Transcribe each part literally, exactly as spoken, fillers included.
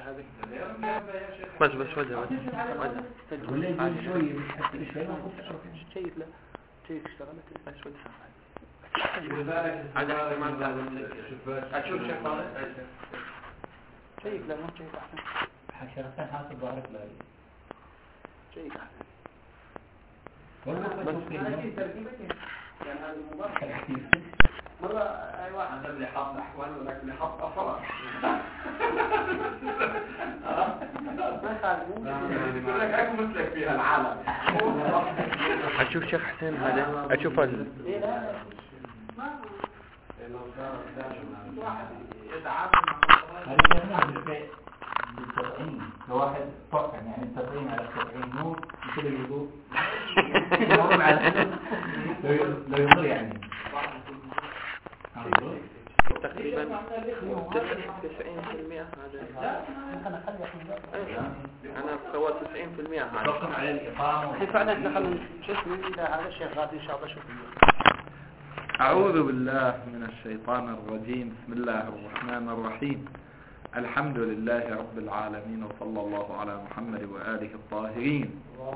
هذه بس بس وجه وجه ولا يجي شوي حتى شوي ما شيء لا شيء اشتغلت بس وجه على احتمال هذا اشوف شيء طالع شيء لا مو شيء احسن حشرتين حاسب ظهرك لا شيء احسن والله بس تركيبتين يعني هذا المباشر مرة أي واحد اللي حط أحوال ولكن اللي حط أفراد ما يقول لك أكو مثلك فيها العالم أشوف شيخ حسين هذا أشوف ال بالتطعيم لواحد طعم يعني التطعيم على التطعيم نور مثل الوضوء لا يضر يعني تقريبا تسعين بالمئة هذا أنا بسوى تسعين بالمئة هذا تحكم على الإقامة الحين فعلا دخل شو اسمه إذا هذا الشيء غادي إن شاء الله شوف أعوذ بالله من الشيطان الرجيم. بسم الله الرحمن الرحيم. الحمد لله رب العالمين وصلى الله على محمد وآله الطاهرين.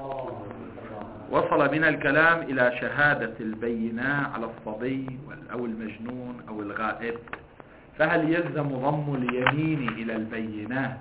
وصل بنا الكلام إلى شهادة البينة على الصبي أو المجنون أو الغائب، فهل يلزم ضم اليمين إلى البينة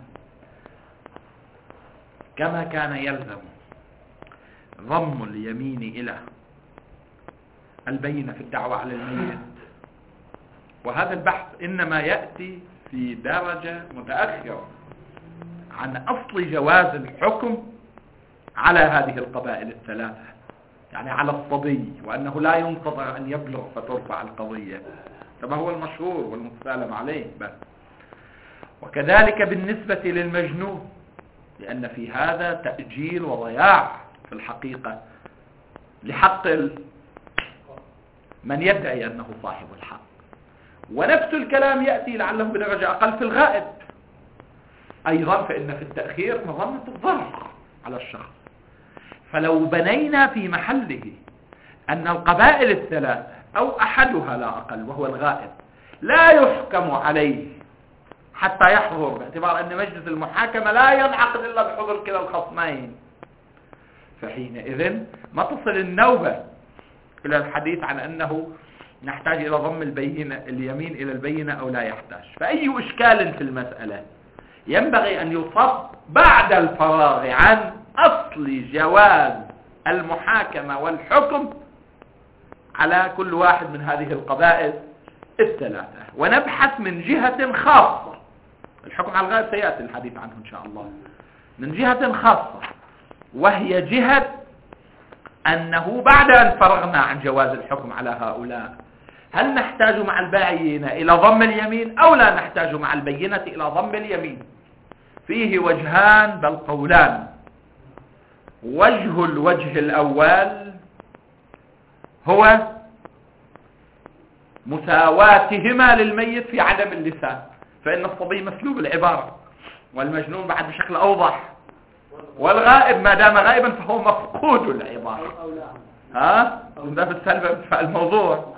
كما كان يلزم ضم اليمين إلى البينة في الدعوة على الميت؟ وهذا البحث إنما يأتي في درجة متأخرة عن أصل جواز الحكم على هذه القبائل الثلاثة، يعني على الصبي، وأنه لا ينتظر أن يبلغ فترفع القضية كما هو المشهور والمتسالم عليه بس. وكذلك بالنسبة للمجنون، لأن في هذا تأجيل وضياع في الحقيقة لحق من يدعي أنه صاحب الحق. ونفس الكلام يأتي لعله بدرجة أقل في الغائب أيضا، فإن في التأخير مظنة الضرر على الشخص. فلو بنينا في محله أن القبائل الثلاثة أو أحدها لا أقل وهو الغائب لا يحكم عليه حتى يحضر، باعتبار أن مجلس المحاكمة لا ينعقد إلا بحضور كلا الخصمين، فحينئذ ما تصل النوبة إلى الحديث عن أنه نحتاج إلى ضم البينة اليمين إلى البينة أو لا يحتاج. فأي إشكال في المسألة ينبغي أن يصب بعد الفراغ عن أصل جواز المحاكمة والحكم على كل واحد من هذه القبائل الثلاثة، ونبحث من جهة خاصة. الحكم على الغائب سيأتي الحديث عنه إن شاء الله، من جهة خاصة، وهي جهة أنه بعد أن فرغنا عن جواز الحكم على هؤلاء هل نحتاج مع البينة إلى ضم اليمين أو لا نحتاج مع البينة إلى ضم اليمين؟ فيه وجهان بل قولان. وجه الوجه الأول هو مساواتهما للميت في عدم اللسان، فإن الصبي مسلوب العبارة والمجنون بعد بشكل أوضح، والغائب ما دام غائبا فهو مفقود العبارة. ها من باب السلب الموضوع.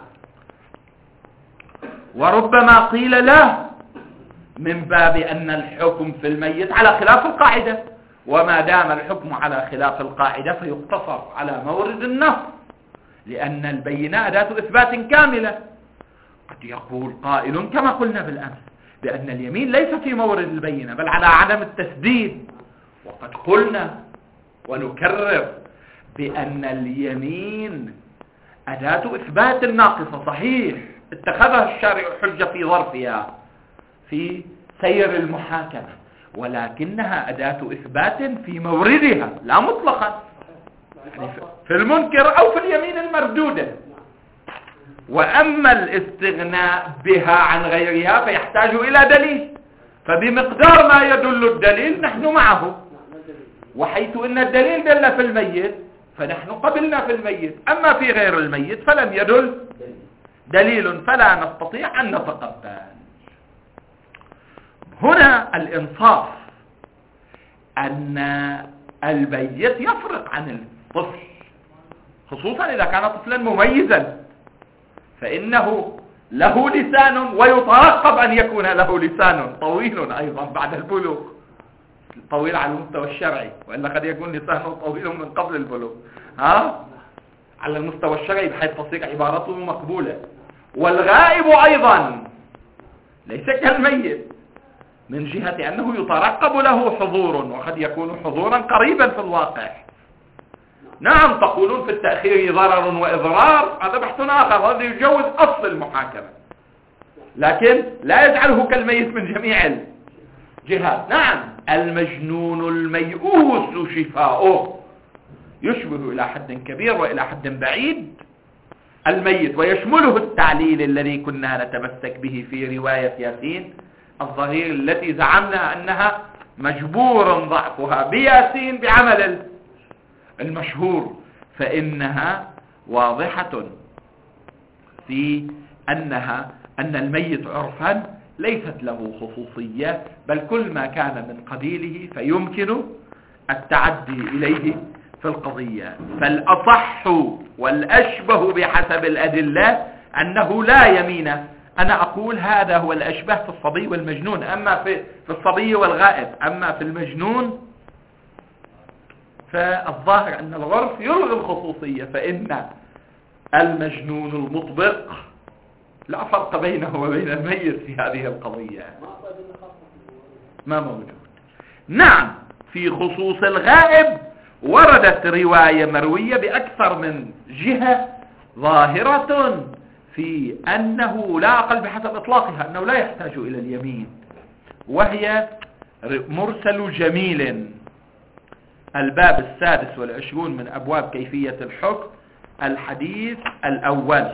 وربما قيل لا من باب أن الحكم في الميت على خلاف القاعدة، وما دام الحكم على خلاف القاعدة فيقتصر على مورد النص، لأن البينة أداة إثبات كاملة. قد يقول قائل كما قلنا بالأمس بأن اليمين ليس في مورد البينة بل على عدم التسديد، وقد قلنا ونكرر بأن اليمين أداة إثبات ناقصة، صحيح اتخذها الشارع حجة في ظرفها في سير المحاكمة، ولكنها أداة إثبات في موردها لا مطلقا، يعني في المنكر أو في اليمين المردودة. وأما الاستغناء بها عن غيرها فيحتاج إلى دليل، فبمقدار ما يدل الدليل نحن معه، وحيث إن الدليل دل في الميت فنحن قبلنا في الميت، أما في غير الميت فلم يدل دليل فلا نستطيع أن نتقبل. هنا الإنصاف أن البيت يفرق عن الطفل، خصوصا إذا كان طفلا مميزا، فإنه له لسان ويترقب أن يكون له لسان طويل أيضا بعد البلوغ، طويل على المستوى الشرعي، وإلا قد يكون لسانه طويل من قبل البلوغ، ها على المستوى الشرعي بحيث تصير عبارته مقبولة. والغائب أيضا ليس كالميت من جهة أنه يترقب له حضور، وقد يكون حضورا قريبا في الواقع. نعم تقولون في التأخير ضرر وإضرار، هذا بحث آخر، هذا يجوز أصل المحاكمة، لكن لا يجعله كالميت من جميع الجهات. نعم المجنون الميؤوس شفاؤه يشبه إلى حد كبير وإلى حد بعيد الميت، ويشمله التعليل الذي كنا نتمسك به في رواية ياسين الظهير التي زعمنا أنها مجبور ضعفها بياسين بعمل المشهور، فإنها واضحة في أنها أن الميت عرفا ليست له خصوصية، بل كل ما كان من قبيله فيمكن التعدي إليه في القضية. فالأصح والأشبه بحسب الأدلة أنه لا يمين. أنا أقول هذا هو الأشبه في الصبي والمجنون، أما في, في الصبي والغائب. أما في المجنون فالظاهر أن العرف يلغي الخصوصية، فإن المجنون المطبق لا فرق بينه وبين الميت في هذه القضية، ما موجود. نعم في خصوص الغائب وردت رواية مروية بأكثر من جهة ظاهرة في أنه لا أقل بحسب إطلاقها أنه لا يحتاج إلى اليمين، وهي مرسل جميل، الباب السادس والعشرون من أبواب كيفية الحكم، الحديث الأول.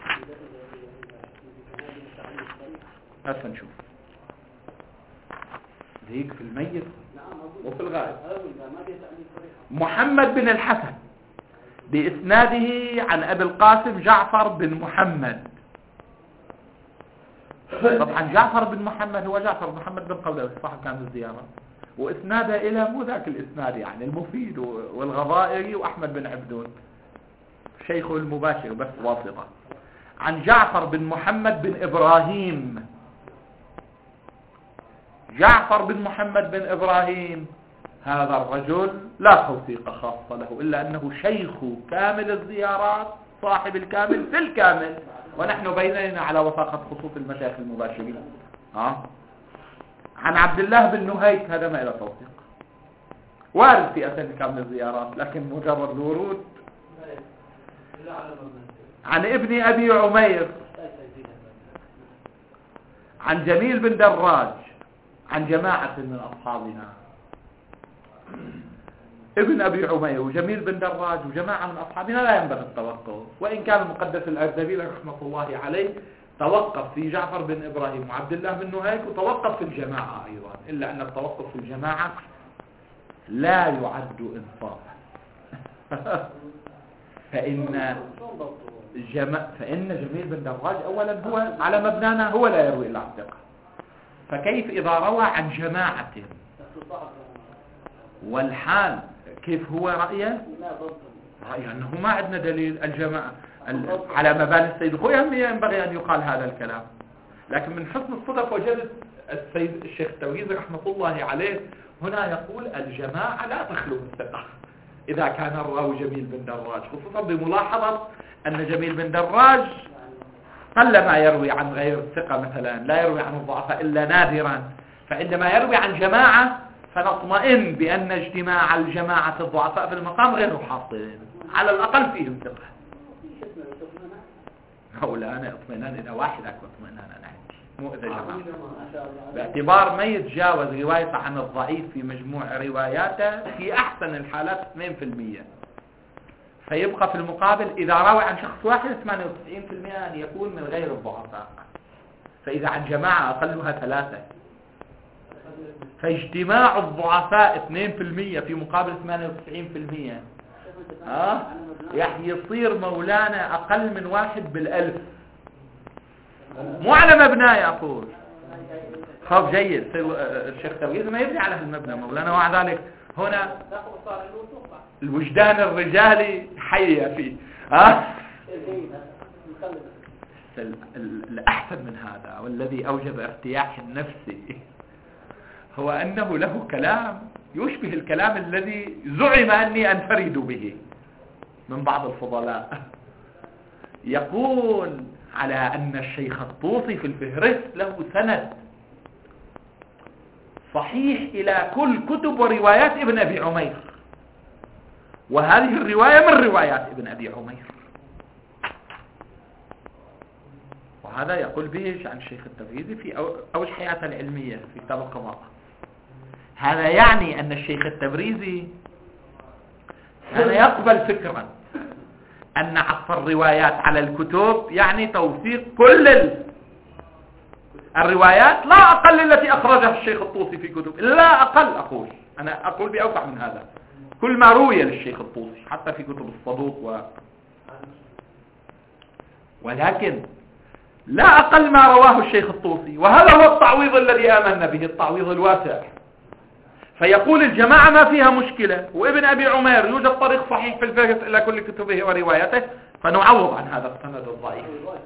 هسه نشوف ذيك في الميت وفي الغائب. محمد بن الحسن بإسناده عن أبي القاسم جعفر بن محمد. طبعا جعفر بن محمد هو جعفر بن محمد بن قولة صاحب كان الزيارة، وإسناده إلى مو ذاك الإسناد يعني المفيد والغضائري وأحمد بن عبدون شيخه المباشر بس واسطة، عن جعفر بن محمد بن إبراهيم. جعفر بن محمد بن إبراهيم هذا الرجل لا توثيق خاصة له، إلا أنه شيخ كامل الزيارات صاحب الكامل في الكامل، ونحن بيننا على وثاقة خصوص المشايخ المباشرين. ها؟ عن عبد الله بن نهيك هذا ما إلى توثيق، وارد في أسن كامل الزيارات لكن مجرد الورود. عن ابن أبي عمير عن جميل بن دراج عن جماعة من أصحابنا. ابن أبي عمير وجميل بن دراج وجماعة من أصحابنا لا ينبغي التوقف، وإن كان المقدس الأردبيل رحمة الله عليه توقف في جعفر بن إبراهيم وعبد الله بن نهيك، وتوقف في الجماعة أيضا، إلا أن التوقف في الجماعة لا يعد إنصافا. فإن جم... فإن جميل بن دراج أولا هو على مبنانا هو لا يروي إلا عن ثقة، فكيف إذا روى عن جماعة والحال كيف هو رأيه؟ رأيه أنه ما عندنا دليل الجماعة على مباني السيد الخوي ينبغي أن يقال هذا الكلام. لكن من حسن الصدف وجدت السيد الشيخ التويزي رحمة الله عليه هنا يقول الجماعة لا تخلو من ثقة إذا كان الراوي جميل بن دراج، خصوصا بملاحظة أن جميل بن دراج قل ما يروي عن غير الثقة، مثلا لا يروي عن الضعفاء إلا نادرا، فعندما يروي عن جماعة فنطمئن بأن اجتماع الجماعة الضعفاء في المقام غير حاصل، على الأقل فيهم ثقة. هؤلاء أنا اطمئنان إذا واحد أكو اطمئنان أنا عندي، مو إذا جماعة، باعتبار ما يتجاوز روايته عن الضعيف في مجموع رواياته في أحسن الحالات اثنين بالمئة، فيبقى في المقابل إذا روى عن شخص واحد ثمانية وتسعين بالمئة أن يكون من غير الضعفاء، فإذا عن جماعة أقلها ثلاثة، فاجتماع الضعفاء اثنين بالمئة في مقابل ثمانية وتسعين بالمئة آه؟ يعني يصير مولانا أقل من واحد بالألف، مو على مبنى يقول خاف جيد. الشيخ تويز ما يبني على هالمبنى مولانا، ومع ذلك هنا الوجدان الرجالي حي فيه. آه؟ الأحسن من هذا والذي أوجب ارتياح النفس هو أنه له كلام يشبه الكلام الذي زعم أني أنفرد به من بعض الفضلاء. يقول على أن الشيخ الطوسي في الفهرست له سند صحيح إلى كل كتب وروايات ابن أبي عمير، وهذه الرواية من روايات ابن أبي عمير، وهذا يقول به عن الشيخ التبريزي في أوج حياته العلمية في كتاب القضاء. هذا يعني أن الشيخ التبريزي كان يقبل فكرا أن عطف الروايات على الكتب يعني توثيق كل الروايات لا أقل التي أخرجها الشيخ الطوسي في كتب، لا أقل. أقول أنا أقول بأوسع من هذا، كل ما روي للشيخ الطوسي حتى في كتب الصدوق و... ولكن لا أقل ما رواه الشيخ الطوسي، وهذا هو التعويض الذي آمنا به، التعويض الواسع. فيقول الجماعة ما فيها مشكلة، وابن أبي عمير يوجد طريق صحيح في الفهرس إلى كل كتبه ورواياته، فنعوض عن هذا السند الضعيف.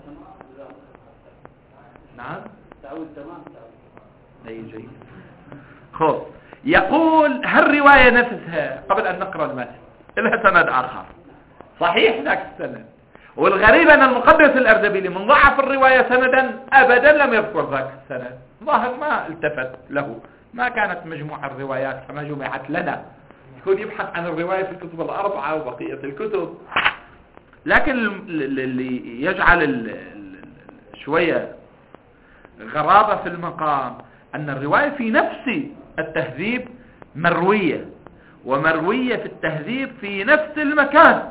نعم تعود تمام. أي جيد. خذ يقول هالرواية نفسها قبل أن نقرأ المتن لها سند آخر صحيح ذاك السند، والغريب أن المقدس الأردبيلي من ضعف الرواية سندا أبدا لم يذكر ذاك السند، ظاهر ما التفت له، ما كانت مجموعة الروايات كما جمعت لنا، يكون يبحث عن الرواية في الكتب الأربعة وبقية الكتب. لكن اللي يجعل شوية غرابة في المقام أن الرواية في نفس التهذيب مروية، ومروية في التهذيب في نفس المكان،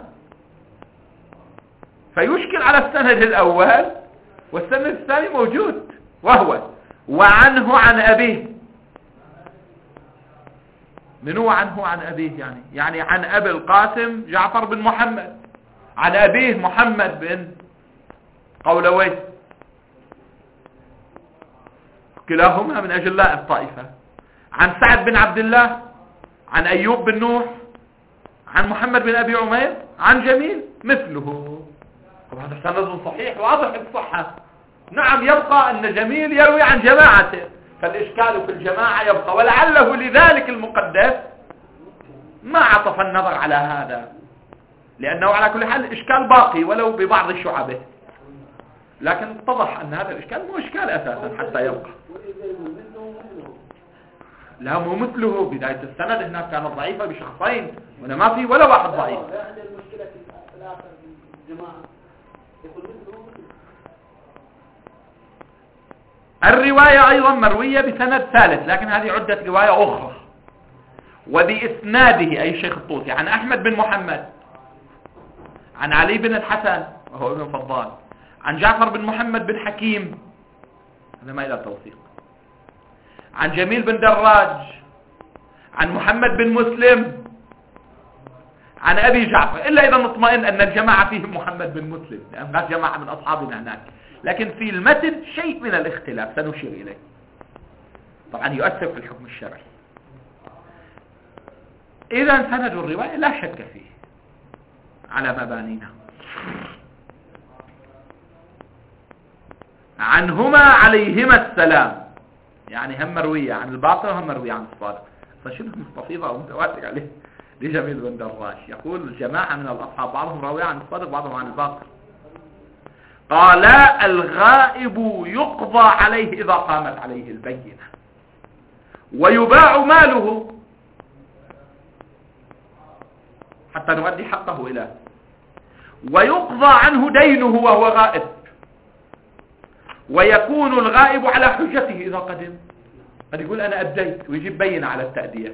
فيشكل على السند الأول والسند الثاني موجود، وهو وعنه عن أبيه. من هو عنه عن أبيه؟ يعني يعني عن أبي القاسم جعفر بن محمد، عن أبيه محمد بن قولوي، كلاهما من أجلاء الطائفة. عن سعد بن عبد الله، عن أيوب بن نوح، عن محمد بن أبي عمير، عن جميل مثله. وهذا سند صحيح واضح الصحة. نعم يبقى أن جميل يروي عن جماعته، فالإشكال في الجماعة يبقى، ولعله لذلك المقدس ما عطف النظر على هذا، لأنه على كل حال الإشكال باقي ولو ببعض شعبه، لكن اتضح أن هذا الإشكال مو إشكال أساسا حتى يبقى. لا مو مثله، بداية السند هناك كانت ضعيفة بشخصين، وهنا ما في ولا واحد ضعيف. الرواية أيضا مروية بسند ثالث، لكن هذه عدة رواية أخرى، وبإسناده أي شيخ الطوسي عن أحمد بن محمد، عن علي بن الحسن وهو ابن فضال، عن جعفر بن محمد بن حكيم، هذا ما إلى توثيق، عن جميل بن دراج، عن محمد بن مسلم، عن أبي جعفر، إلا إذا نطمئن أن الجماعة فيهم محمد بن مسلم، لأن هناك جماعة من أصحابنا هناك، لكن في المتن شيء من الاختلاف سنشير إليه، طبعا يؤثر في الحكم الشرعي. إذا سند الرواية لا شك فيه على مبانينا. عنهما عليهما السلام، يعني هم مروية عن الباطل وهم مروية عن الصادق، فشبه مستفيضة أو متواتر عليه لجميل بن دراش. يقول الجماعة من الأصحاب بعضهم راوي عن الصادق بعضهم عن الباطل. قال الغائب يقضى عليه إذا قامت عليه البينة، ويباع ماله حتى نؤدي حقه إليه، ويقضى عنه دينه وهو غائب، ويكون الغائب على حجته إذا قدم، قد يقول أنا أديت ويجيب بينة على التأدية.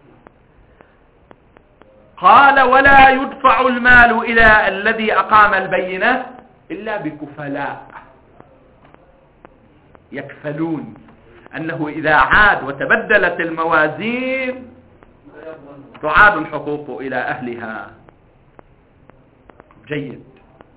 قال ولا يدفع المال إلى الذي أقام البينة إلا بكفلاء يكفلون أنه إذا عاد وتبدلت الموازين تعاد الحقوق إلى أهلها. جيد.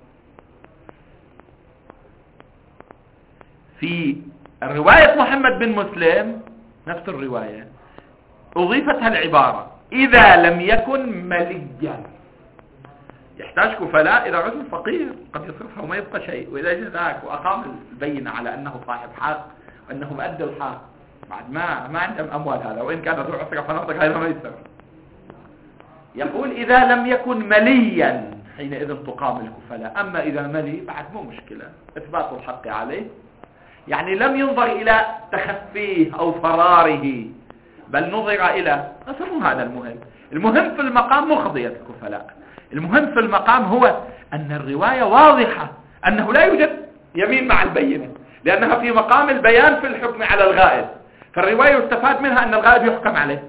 في رواية محمد بن مسلم نفس الرواية أضيفتها العبارة إذا لم يكن مليا، يحتاج كفلاء إذا عزم فقير قد يصرفها وما يبقى شيء، وإذا جاء ذاك وأقام البينة على أنه صاحب حق وأنه مؤدي الحق بعد ما ما عندهم أموال هذا، وإن كان ذو عسرة فنفرض هذا ميسر. يقول إذا لم يكن مليا حينئذ تقام الكفلاء، أما إذا ملي بعد مو مشكلة، إثبات الحق عليه، يعني لم ينظر إلى تخفيه أو فراره، بل نظر إلى أصل هذا المهم. المهم في المقام مو قضية الكفلاء، المهم في المقام هو أن الرواية واضحة أنه لا يوجد يمين مع البينة، لأنها في مقام البيان في الحكم على الغائب، فالرواية يستفاد منها أن الغائب يحكم عليه،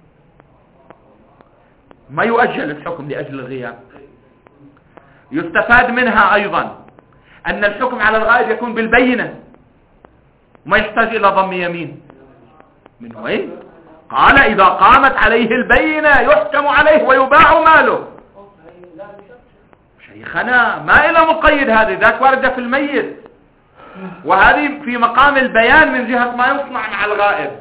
ما يؤجل الحكم لأجل الغياب. يستفاد منها أيضا أن الحكم على الغائب يكون بالبينة، ما يحتاج إلى ضم يمين. من وين؟ قال إذا قامت عليه البينة يحكم عليه ويباع ماله. شيخنا ما إلى مقيد، هذه ذاك واردة في الميت، وهذه في مقام البيان من جهة ما يصنع مع الغائب.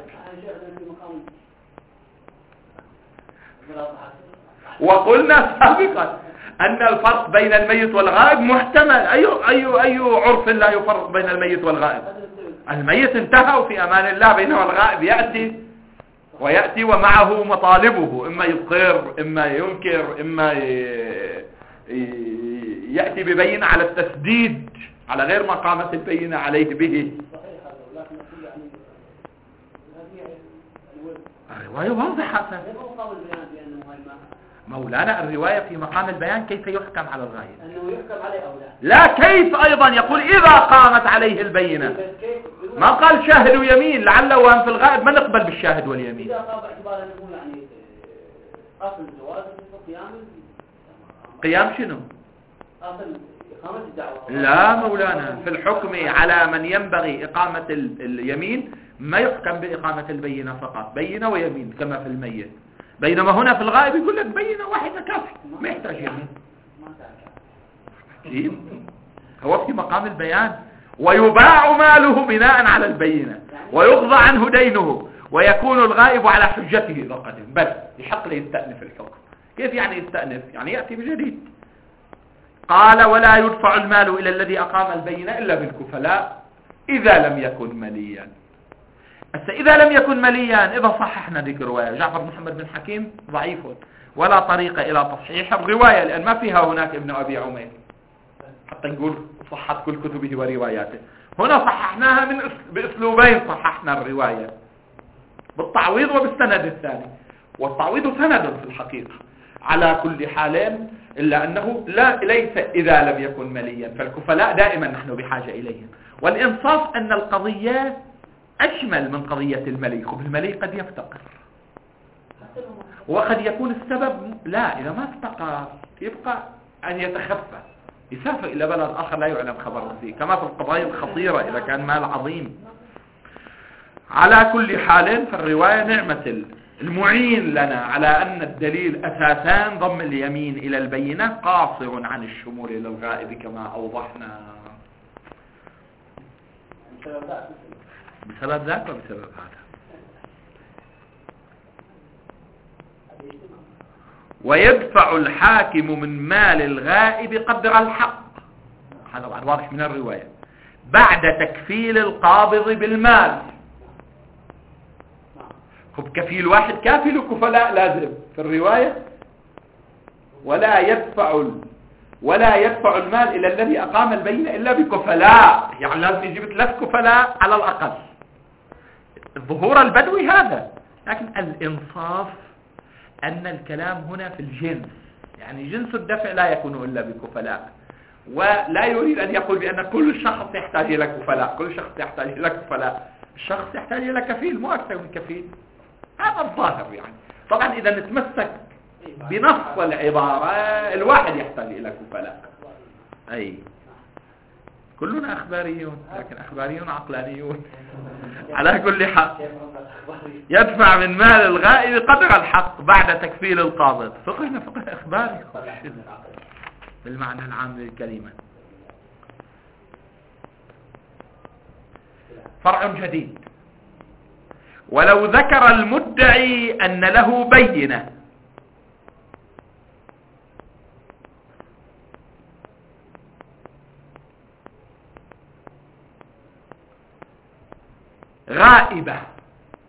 وقلنا سابقا أن الفرق بين الميت والغائب محتمل. أي أي أي عرف لا يفرق بين الميت والغائب؟ الميت انتهى وفي أمان الله، بينما الغائب يأتي ويأتي ومعه مطالبه، إما يضطر، إما ينكر، إما يأتي ببينة على التسديد على غير ما قامت البينة عليه به. الرواية واضحة مولانا، الرواية في مقام البيان كيف يحكم على الغائب، أنه يحكم عليه أو لا. لا كيف أيضا، يقول إذا قامت عليه البينة، ما قال شاهد ويمين، لعله وهم في الغائب ما نقبل بالشاهد واليمين. إذا قام باعتبار أنه يعني أصل الجواز قيام قيام شنو؟ أصل إقامة الدعوة. لا مولانا، في الحكم على من ينبغي إقامة اليمين ما يحكم بإقامة البينة فقط، بينة ويمين كما في الميت، بينما هنا في الغائب يقول لك بينة واحدة كافية ما يحتاج يمين. كيف؟ هو في مقام البيان، ويباع ماله بناء على البينة، ويقضى عنه دينه، ويكون الغائب على حجته إذا قدم، بس يحق له يستأنف الحكم. كيف يعني يستأنف؟ يعني يأتي بجديد. قال ولا يدفع المال إلى الذي أقام البينة إلا بالكفلاء إذا لم يكن مليا. إذا لم يكن مليا، إذا صححنا ذيك الرواية، جعفر بن محمد بن حكيم ضعيف ولا طريق إلى تصحيح الرواية، لأن ما فيها هناك ابن أبي عمير حتى نقول صحت كل كتبه ورواياته. هنا صححناها من بأسلوبين، صححنا الرواية بالتعويض وبالسند الثاني، والتعويض سند في الحقيقة على كل حال، إلا أنه لا ليس إذا لم يكن مليا، فالكفلاء دائما نحن بحاجة إليهم. والإنصاف أن القضية أشمل من قضية الملي، الملي قد يفتقر وقد يكون السبب لا، إذا ما افتقر يبقى أن يتخفى، يسافر إلى بلد آخر لا يعلم خبره فيه، كما في القضايا الخطيرة إذا كان مال عظيم. على كل حال فالرواية نعمة المعين لنا على أن الدليل أساسان ضم اليمين إلى البينة قاصر عن الشمول إلى الغائب كما أوضحنا. بسبب ذاك وبسبب هذا. ويدفع الحاكم من مال الغائب قدر الحق، هذا بعد واضح من الرواية، بعد تكفيل القابض بالمال. خب كفيل واحد كافل وكفلاء لازم في الرواية، ولا يدفع ولا يدفع المال إلى الذي أقام البينة إلا بكفلاء، يعني لازم يجيب ثلاث كفلاء على الأقل. الظهور البدوي هذا، لكن الإنصاف أن الكلام هنا في الجنس، يعني جنس الدفع لا يكون إلا بكفلاء، ولا يريد أن يقول بأن كل شخص يحتاج إلى كفلاء، كل شخص يحتاج إلى كفلاء، الشخص يحتاج إلى كفيل مو أكثر من كفيل، هذا الظاهر. يعني طبعا إذا نتمسك بنص العبارة الواحد يحتاج إلى كفلاء، أي كلنا أخباريون، لكن أخباريون عقلانيون. على كل حال يدفع من مال الغائب قدر الحق بعد تكفيل القابض. فقهنا فقه إخباري بالمعنى العام للكلمة. فرع جديد، ولو ذكر المدعي أن له بينة غائبة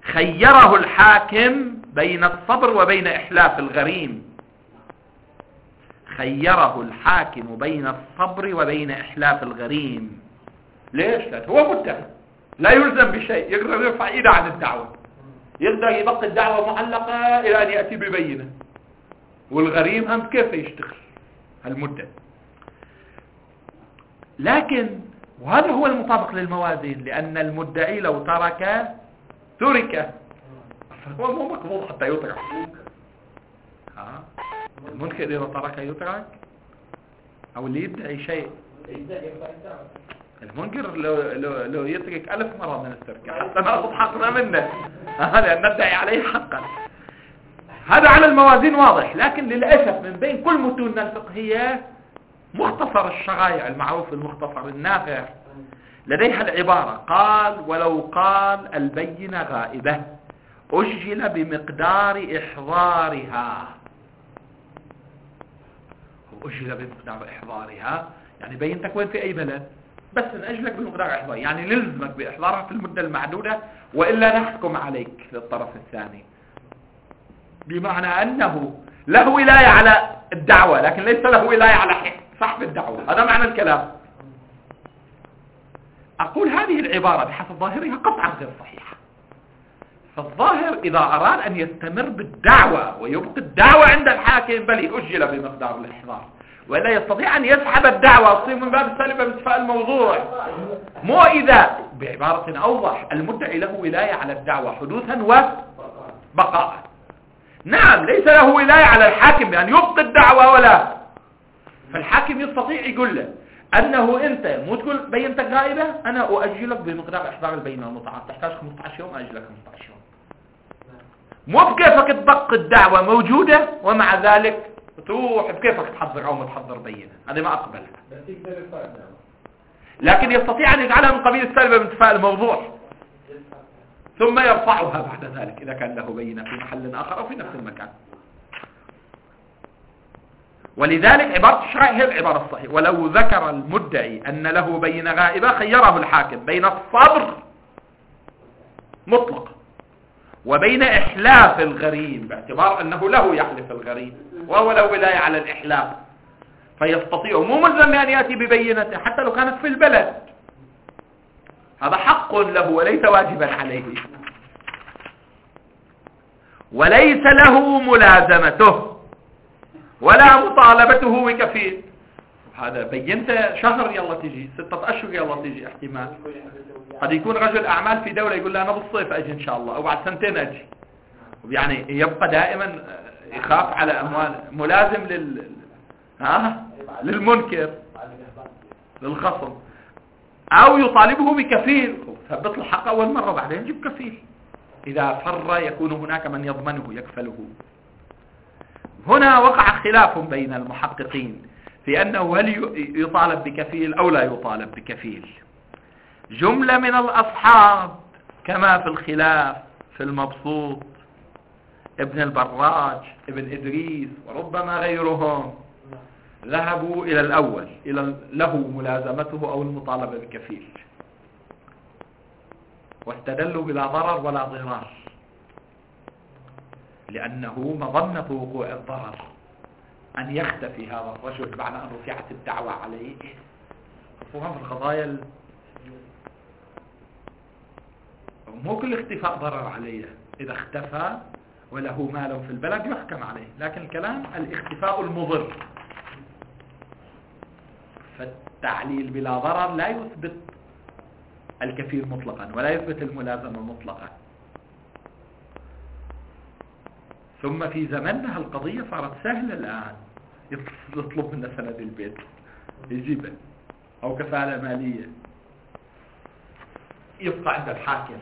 خيره الحاكم بين الصبر وبين إحلاف الغريم. خيره الحاكم بين الصبر وبين إحلاف الغريم. ليش؟ لأنه هو متهم لا يلزم بشيء، يقدر يرفع إيده عن الدعوة، يقدر يبقى الدعوة معلقة إلى أن يأتي ببينة، والغريم هم كيف يشتغل هالمدة. لكن وهذا هو المطابق للموازين، لأن المدعي لو ترك ترك، هو مو مقبول حتى يترك. ها المنكر إذا ترك يترك، أو اللي يدعي شيء المنكر لو, لو, لو يترك ألف مرة من الترك حتى نأخذ حقنا منه لأن ندعي عليه حقا. هذا على الموازين واضح. لكن للأسف من بين كل متوننا الفقهية مختصر الشرائع المعروف المختصر النافع لديها العبارة قال ولو قال البينة غائبة أجل بمقدار إحضارها. أجل بمقدار إحضارها يعني بينتك وين في أي بلد، بس نأجلك بمقدار إحضار، يعني نلزمك بإحضارها في المدة المعدودة وإلا نحكم عليك للطرف الثاني. بمعنى أنه له ولاية على الدعوة لكن ليس له ولاية على صاحب الدعوة. هذا معنى الكلام. أقول هذه العبارة بحسب ظاهرها قطعا غير صحيحة. فالظاهر إذا أراد أن يستمر بالدعوة ويبقي الدعوة عند الحاكم بل يؤجل بمقدار الإحضار، ولا يستطيع أن يسحب الدعوة ويصير من باب السالبة بانتفاء الموضوع. مو إذا بعبارة أوضح المدعي له ولاية على الدعوة حدوثا وبقاء. نعم ليس له ولاية على الحاكم بأن يبقي الدعوة ولا، فالحاكم يستطيع يقول له أنه أنت مو تقول بينتك غائبة أنا أؤجلك بمقدار إحضار البينة المطعم، تحتاج خمسة عشر يوم أجلك خمسة عشر يوم. مو بكيفك تبقى الدعوة موجودة ومع ذلك تروح بكيفك تحضر أو ما تحضر بينة، هذه ما أقبلها. لكن يستطيع أن يجعلها من قبيل السالبة بانتفاء الموضوع ثم يرفعها بعد ذلك إذا كان له بينة في محل آخر أو في نفس المكان. ولذلك عبارة الشرع هي العبارة الصحيحة. ولو ذكر المدعي أن له بينة غائبة خيره الحاكم بين الصبر مطلق وبين إحلاف الغريم باعتبار أنه له يحلف الغريم وهو له ولاية على الإحلاف، فيستطيع مو ملزم أن يأتي ببينته حتى لو كانت في البلد. هذا حق له وليس واجبا عليه، وليس له ملازمته ولا مطالبته بكفيل. هذا بينت شهر يلا تجي، ستة أشهر يلا تجي، احتمال قد يكون رجل أعمال في دولة يقول له أنا بالصيف أجي إن شاء الله أو بعد سنتين أجي، يعني يبقى دائما يخاف على أموال، ملازم لل ها للمنكر للخصم، أو يطالبه بكفيل ثبت الحق أول مرة بعدين يجيب كفيل. إذا فر يكون هناك من يضمنه يكفله. هنا وقع خلاف بين المحققين في أنه هل يطالب بكفيل أو لا يطالب بكفيل. جملة من الأصحاب كما في الخلاف في المبسوط ابن البراج ابن إدريس وربما غيرهم ذهبوا إلى الأول، إلى له ملازمته أو المطالبة بكفيل، واستدلوا بلا ضرر ولا ضرار لأنه مظنة وقوع الضرر أن يختفي هذا الرجل بعد أن رفعت الدعوة عليه. خصوصا في القضايا ال... مو كل اختفاء ضرر عليه، إذا اختفى وله مال في البلد يحكم عليه، لكن الكلام الاختفاء المضر. فالتعليل بلا ضرر لا يثبت الكفيل مطلقا ولا يثبت الملازمة مطلقا. ثم في زمنها القضية صارت سهلة الآن، يطلب منا سند البيت يجيبه أو كفالة مالية يبقى عند الحاكم،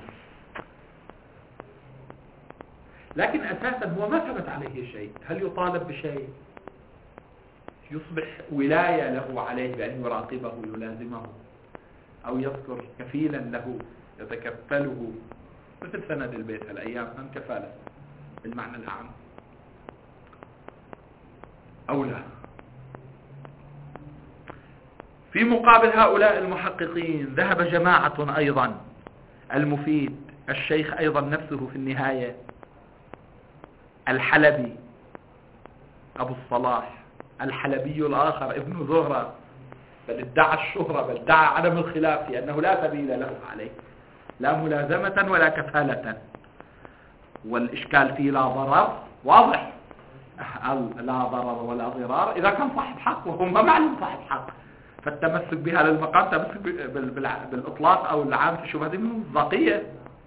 لكن أساسا هو ما ثبت عليه شيء. هل يطالب بشيء يصبح ولاية له عليه بأن يراقبه يلازمه أو يذكر كفيلا له يتكفله مثل سند البيت هالأيام هم كفالة بالمعنى الأعم أو لا. في مقابل هؤلاء المحققين ذهب جماعة أيضا المفيد الشيخ أيضا نفسه في النهاية الحلبي أبو الصلاح الحلبي الآخر ابن زهرة، بل ادعى الشهرة، بل ادعى عدم الخلاف لأنه لا سبيل له عليه، لا ملازمة ولا كفالة، والإشكال فيه لا ضرر واضح، لا ضرر ولا ضرار إذا كان صاحب حق، وهو ما معلوم صاحب حق، فالتمسك بها للمقام تمسك بالإطلاق أو العام في شبهة من الضاقية.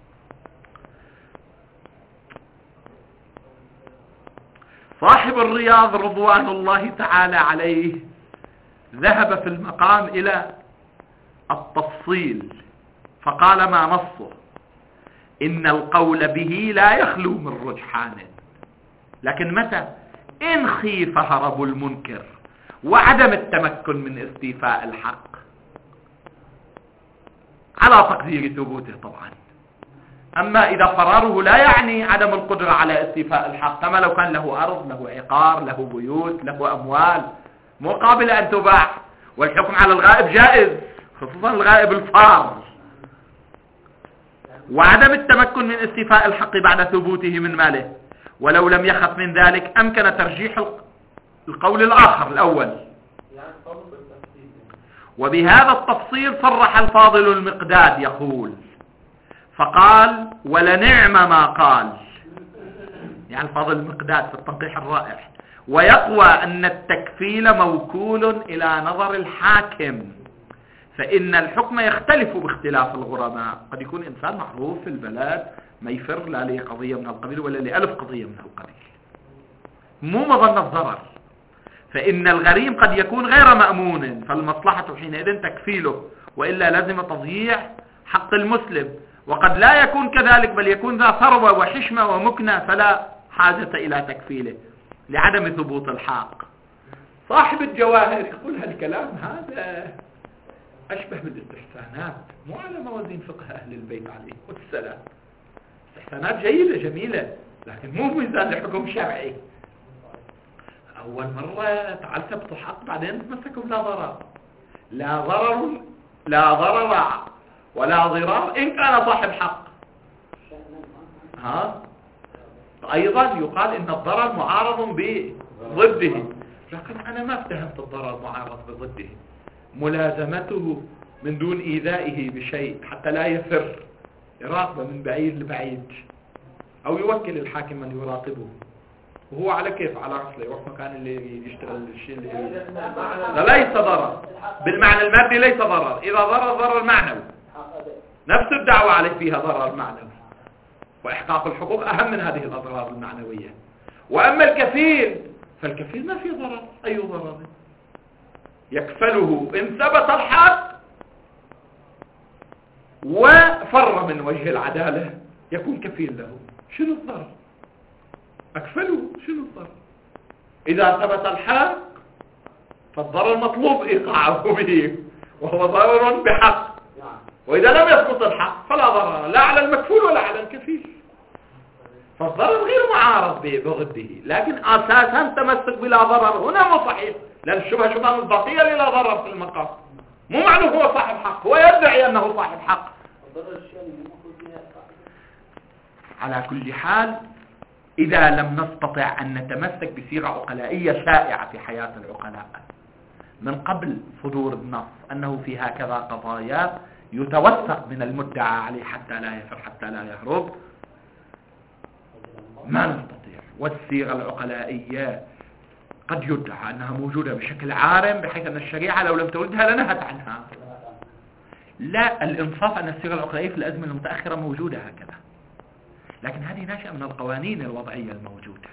صاحب الرياض رضوان الله تعالى عليه ذهب في المقام إلى التفصيل، فقال ما نصه إن القول به لا يخلو من رجحان، لكن متى؟ إن خيف هرب المنكر وعدم التمكن من استيفاء الحق، على تقدير ثبوته طبعا. أما إذا فراره لا يعني عدم القدرة على استيفاء الحق، كما لو كان له أرض، له عقار، له بيوت، له أموال مقابلة أن تباع، والحكم على الغائب جائز، خصوصا الغائب الفار. وعدم التمكن من استيفاء الحق بعد ثبوته من ماله، ولو لم يخف من ذلك أمكن ترجيح القول الآخر الأول. وبهذا التفصيل صرح الفاضل المقداد يقول، فقال ولنعم ما قال، يعني الفاضل المقداد في التنقيح الرائع، ويقوى أن التكفيل موكول إلى نظر الحاكم، فإن الحكم يختلف باختلاف الغرماء. قد يكون إنسان معروف في البلد ما يفر لا لقضية من القبيل ولا لألف قضية من القبيل، مو مظن الضرر، فإن الغريم قد يكون غير مأمون، فالمصلحة حينئذ تكفيله، وإلا لازم تضييع حق المسلم. وقد لا يكون كذلك، بل يكون ذا ثروة وحشمة ومكنة، فلا حاجة إلى تكفيله لعدم ثبوت الحق. صاحب الجواهر يقول هالكلام هذا أشبه بالاستحسانات، مو على موازين فقه أهل البيت عليهم والسلام. استحسانات جيدة جميلة، لكن مو ميزان لحكم شرعي. أول مرة تعال ثبتوا حق، بعدين تمسكوا بلا ضرر، لا ضرر لا ضرر ولا ضرار إن كان صاحب حق. ها أيضا يقال إن الضرر معارض بضده، لكن أنا ما افتهمت الضرر معارض بضده. ملازمته من دون إيذائه بشيء حتى لا يفر، يراقبه من بعيد لبعيد، أو يوكل الحاكم من يراقبه، وهو على كيف على رسله يروح مكان اللي يشتغل الشيء اللي لا ليس ضرر بالمعنى المادي، ليس ضرر. إذا ضرر ضرر معنوي، نفس الدعوة عليه فيها ضرر معنوي، وإحقاق الحقوق أهم من هذه الأضرار المعنوية. وأما الكفيل فالكفيل ما فيه ضرر، أي ضرر؟ يكفله إن ثبت الحق وفر من وجه العدالة يكون كفيل له. شنو الضرر؟ أكفله، شنو الضرر؟ إذا ثبت الحق فالضرر مطلوب إيقاعه به، وهو ضرر بحق. وإذا لم يثبت الحق فلا ضرر لا على المكفول ولا على الكفيل، فالضرر غير معارض بضده. لكن أساسا تمسك بلا ضرر هنا مو صحيح، لأن الشبهة شبهة مصداقية للا ضرر في المقام، مو معنى هو صاحب حق، هو يدعي أنه صاحب حق. على كل حال، إذا لم نستطع أن نتمسك بصيغة عقلائية شائعة في حياة العقلاء من قبل صدور النص أنه في هكذا قضايا يتوثق من المدعى عليه حتى لا يفر حتى لا يهرب، ما نستطيع. والصيغة العقلائية قد يدعى أنها موجودة بشكل عارم، بحيث أن الشريعة لو لم تردها لنهت عنها. لا، الإنصاف أن الصيغة العقلائية في الأزمنة المتأخرة موجودة هكذا، لكن هذه ناشئة من القوانين الوضعية الموجودة.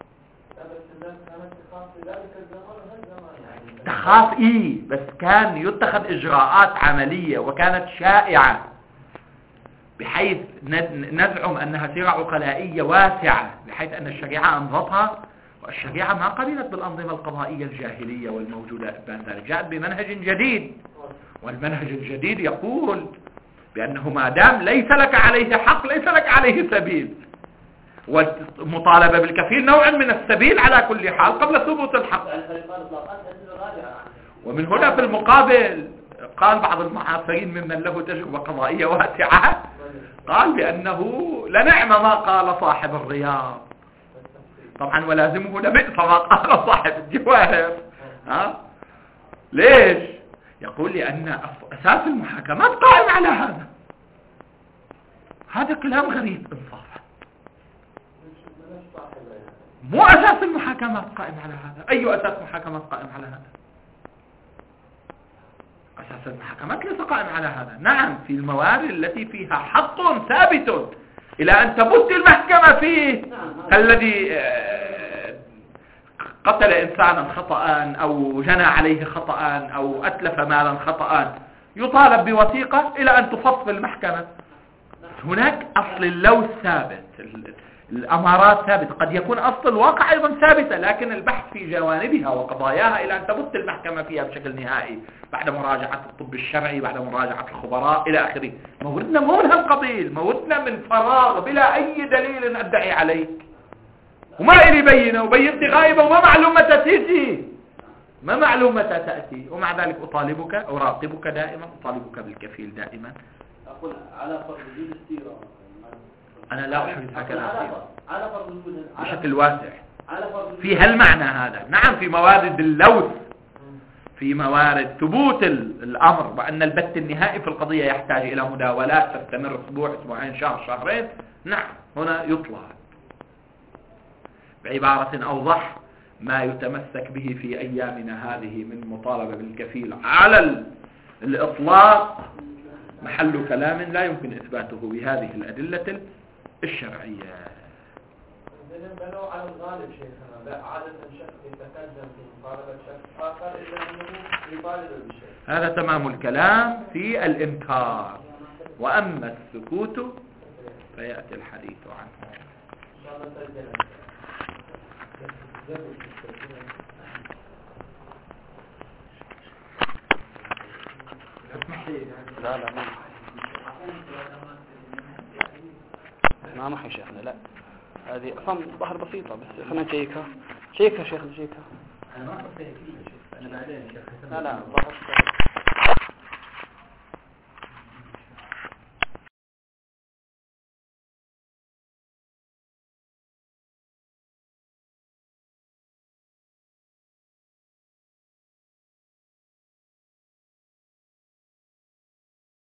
تخاف إيه، بس كان يتخذ إجراءات عملية وكانت شائعة، بحيث نزعم أنها صيغة عقلائية واسعة، بحيث أن الشريعة أنظتها، والشريعة ما قبلت بالأنظمة القضائية الجاهلية والموجودة بين ذلك، جاءت بمنهج جديد، والمنهج الجديد يقول بأنه ما دام ليس لك عليه حق ليس لك عليه سبيل، والمطالبة بالكفيل نوع من السبيل على كل حال قبل ثبوت الحق. ومن هنا في المقابل قال بعض المعاصرين ممن له تجربة قضائية واسعة قال بأنه لنعم ما قال صاحب الرياض طبعا، ولازمه لبئس ما قال صاحب الجواهر. ها؟ ليش؟ يقول لأن أساس المحاكمات قائم على هذا. هذا كلام غريب انصافا. مو أساس المحاكمات قائم على هذا. أي أساس محاكمات قائم على هذا؟ أساس المحاكمات ليس قائم على هذا. نعم، في الموارد التي فيها حق ثابت إلى أن تبت المحكمة فيه، الذي قتل إنسانا خطأ أو جنى عليه خطأ أو أتلف مالا خطأ يطالب بوثيقة إلى أن تفصل المحكمة. هناك أصل اللوث ثابت، الأمارات ثابتة، قد يكون أصل الواقع أيضا ثابتة، لكن البحث في جوانبها وقضاياها إلى أن تبت المحكمة فيها بشكل نهائي بعد مراجعة الطب الشرعي، بعد مراجعة الخبراء إلى آخره. موردنا مو من هالقبيل، موردنا من فراغ بلا أي دليل أدعي عليك، وما إلي بينة، وبينتي غائبة وما معلوم متى تأتي، ما معلوم متى تأتي، ومع ذلك أطالبك أراقبك دائما، أطالبك بالكفيل دائما. أقول على فرض وجود السيرة، أنا لا أحدث هكذا على فرض وجود بشكل واسع على فرض في هالمعنى هذا. نعم، في موارد اللوث، في موارد ثبوت الأمر وأن البت النهائي في القضية يحتاج إلى مداولات تستمر أسبوع أسبوعين شهر شهرين، نعم هنا يطلب بعبارة أوضح ما يتمسك به في أيامنا هذه من مطالبة بالكفيل على الإطلاق محل كلام لا يمكن إثباته بهذه الأدلة الشرعية. بنوا على الغالب شيخنا، لا عادة شخص يتقدم في مطالبة شخص آخر إلا أنه يطالب بالشيء. هذا تمام الكلام في الإنكار، وأما السكوت فيأتي الحديث عنه. إن شاء الله تسجل. لا لا ما ما ما شيخنا، لا هذه أصلا ظهر بسيطة، بس خلينا نشيكها شيكها شيخنا شيكها. أنا ما أعرف فيها كلمة شيخ، أنا بعدين شيخ. لا لا ظهر